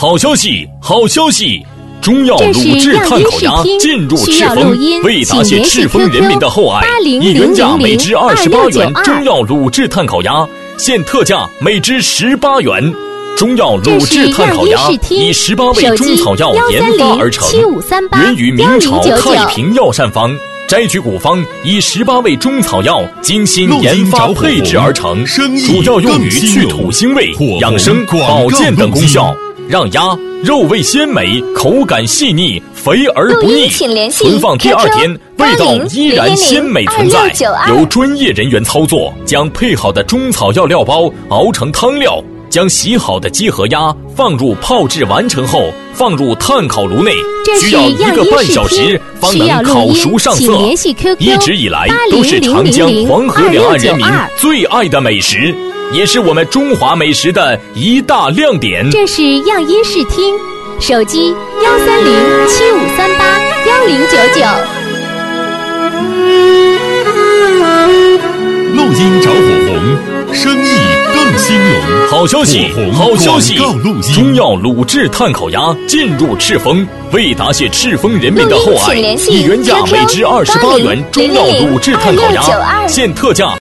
好消息，好消息！中药卤制碳烤鸭进入赤峰，为答谢赤峰人民的厚爱，以原价每只28元中药卤制碳烤鸭，现特价每只18元。中药卤制碳烤鸭以18味中草药研发而成，源于明朝太平药膳方。摘取古方以18味中草药精心研发配制而成，主要用于去土腥味、养生、保健等功效，让鸭肉味鲜美，口感细腻，肥而不腻。存放第2天，味道依然鲜美存在。由专业人员操作，将配好的中草药料包熬成汤料，将洗好的鸡和鸭放入泡制完成后，放入炭烤炉内，需要1个半小时方能烤熟上色。一直以来都是长江、黄河两岸人民最爱的美食，也是我们中华美食的一大亮点。 这是样音视听，手机13075381099。 录音着火红，生意更兴隆。 好消息，好消息！中药卤制碳烤鸭进入赤峰，为答谢赤峰人民的厚爱，以原价每只28元中药卤制碳烤鸭，现特价